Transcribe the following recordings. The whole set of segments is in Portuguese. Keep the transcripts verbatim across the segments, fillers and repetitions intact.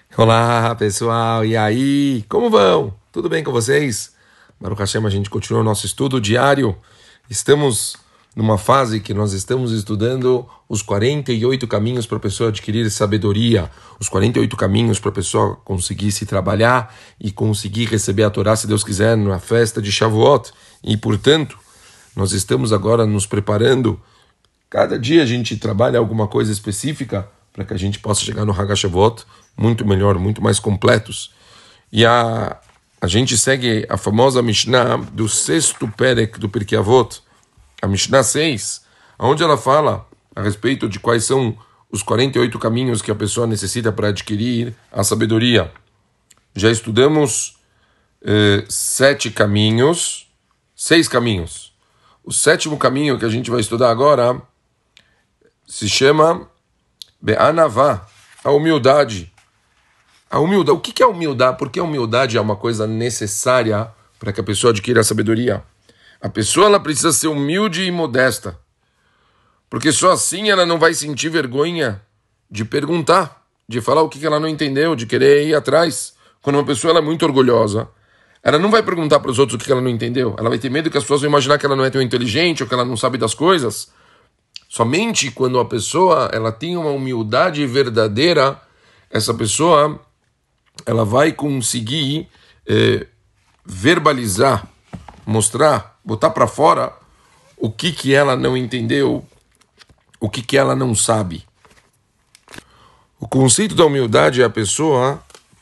Olá, pessoal, e aí? Como vão? Tudo bem com vocês? Baruch Hashem, a gente continua o nosso estudo diário. Estamos numa fase que nós estamos estudando os quarenta e oito caminhos para a pessoa adquirir sabedoria, os quarenta e oito caminhos para a pessoa conseguir se trabalhar e conseguir receber a Torá, se Deus quiser, na festa de Shavuot. E, portanto, nós estamos agora nos preparando. Cada dia a gente trabalha alguma coisa específica para que a gente possa chegar no Hag HaShavuot muito melhor, muito mais completos. E a, a gente segue a famosa Mishnah do sexto Perek do Pirkei Avot, a Mishnah seis, onde ela fala a respeito de quais são os quarenta e oito caminhos que a pessoa necessita para adquirir a sabedoria. Já estudamos eh, sete caminhos, seis caminhos. O sétimo caminho que a gente vai estudar agora se chama Be'anavá, a humildade. A humildade. O que é humildade? Por que a humildade é uma coisa necessária para que a pessoa adquira a sabedoria? A pessoa ela precisa ser humilde e modesta, porque só assim ela não vai sentir vergonha de perguntar, de falar o que ela não entendeu, de querer ir atrás. Quando uma pessoa ela é muito orgulhosa, ela não vai perguntar para os outros o que ela não entendeu. Ela vai ter medo que as pessoas vão imaginar que ela não é tão inteligente ou que ela não sabe das coisas. Somente quando a pessoa ela tem uma humildade verdadeira, essa pessoa ela vai conseguir eh, verbalizar, mostrar, botar para fora o que, que ela não entendeu, o que, que ela não sabe. O conceito da humildade é a pessoa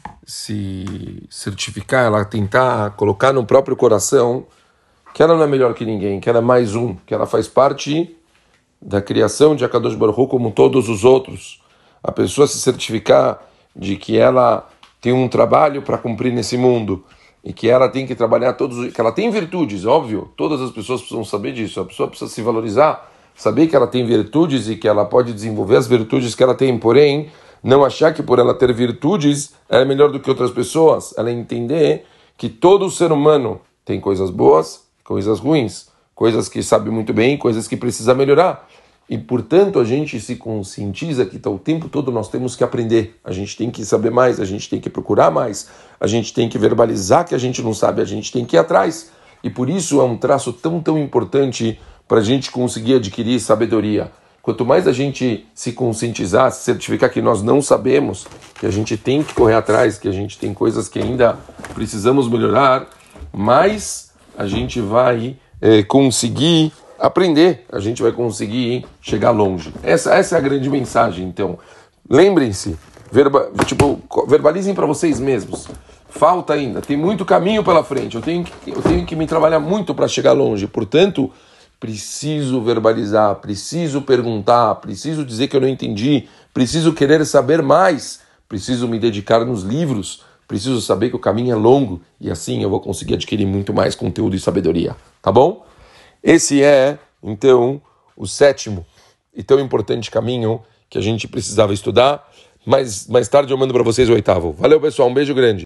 se certificar, ela tentar colocar no próprio coração que ela não é melhor que ninguém, que ela é mais um, que ela faz parte da criação de Akadosh Baruch Hu como todos os outros. A pessoa se certificar de que ela tem um trabalho para cumprir nesse mundo e que ela tem que trabalhar todos, que ela tem virtudes, óbvio, todas as pessoas precisam saber disso, a pessoa precisa se valorizar, saber que ela tem virtudes e que ela pode desenvolver as virtudes que ela tem, porém, não achar que por ela ter virtudes ela é melhor do que outras pessoas, ela entender que todo ser humano tem coisas boas, coisas ruins, coisas que sabe muito bem, coisas que precisa melhorar. E, portanto, a gente se conscientiza que o tempo todo nós temos que aprender, a gente tem que saber mais, a gente tem que procurar mais, a gente tem que verbalizar que a gente não sabe, a gente tem que ir atrás. E por isso é um traço tão, tão importante para a gente conseguir adquirir sabedoria. Quanto mais a gente se conscientizar, se certificar que nós não sabemos, que a gente tem que correr atrás, que a gente tem coisas que ainda precisamos melhorar, mais a gente vai é, conseguir aprender, a gente vai conseguir chegar longe. Essa, essa é a grande mensagem, então. Lembrem-se, verba, tipo, verbalizem para vocês mesmos. Falta ainda, tem muito caminho pela frente, eu tenho que, eu tenho que me trabalhar muito para chegar longe, portanto, preciso verbalizar, preciso perguntar, preciso dizer que eu não entendi, preciso querer saber mais, preciso me dedicar nos livros, preciso saber que o caminho é longo e assim eu vou conseguir adquirir muito mais conteúdo e sabedoria, tá bom? Esse é, então, o sétimo e tão importante caminho que a gente precisava estudar. Mas mais tarde eu mando para vocês o oitavo. Valeu, pessoal. Um beijo grande.